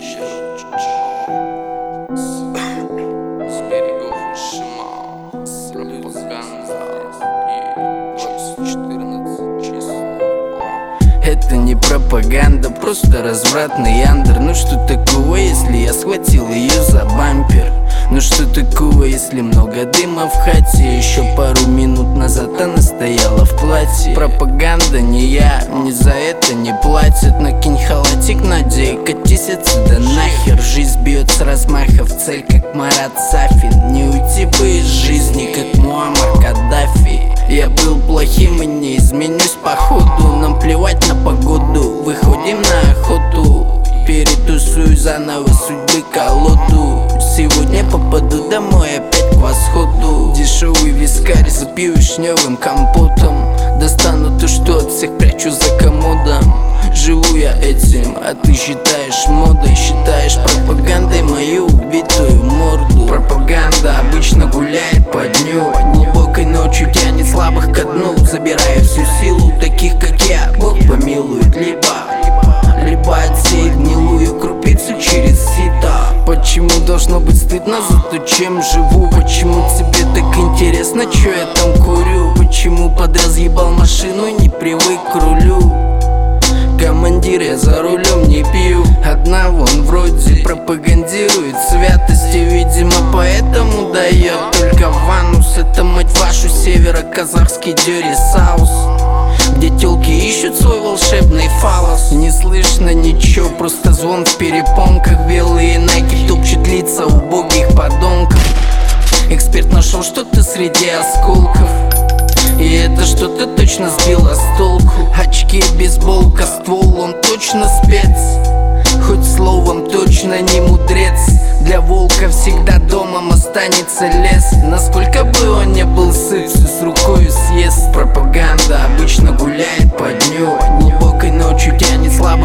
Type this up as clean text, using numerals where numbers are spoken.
С берегов Шима, пропаганда и 2014 число. Это не пропаганда, просто развратный яндер. Ну что такого, если я схватил ее за бампер? Ну что такого, если много дыма в хате? Еще пару минут назад она стояла в платье. Пропаганда не я, мне за это не платят. Накинь халатик, Надя, и катись отсюда нахер. Жизнь бьет с размаха в цель, как Марат Сафин. Не уйти бы из жизни, как Муаммар Каддафи. Я был плохим и не изменюсь походу. Нам плевать на погоду, выходим на охоту. Перетусую заново судьбы колоду. Сегодня попаду домой опять к восходу. Дешевый вискарь запью вишневым компотом. Достану то, что от всех прячу за комодом. Живу я этим, а ты считаешь модой. Считаешь пропагандой мою убитую морду. Пропаганда обычно гуляет по дню. Глубокой ночью тянет слабых ко дну, забирая всю силу таких, как я. Бог помилует, либо отсеет гнилую крупицу через сито. Почему должно быть стыдно за то, чем живу? Почему тебе так интересно, что я там курю? Почему подразъебал машину и не привык к рулю? Командир, я за рулем не пью. Одна вон вроде пропагандирует святости, видимо поэтому дает только в анус. Это, мать вашу, северо-казахский дёри саус, где тёлки ищут свой волшебный фалос. Не слышно ничего, просто звон в перепонках. Белые найки топчут лица убогих подонков. Эксперт нашел что-то среди осколков, и это что-то точно сбило с толку. Очки, бейсболка, ствол, он точно спец. Хоть словом точно не мудрец. Для волка всегда домом останется лес. Насколько бы он не был сыт, все с рукою съест. Пропаганда обычно гуляет по дню. Глубокой ночью тянет слабо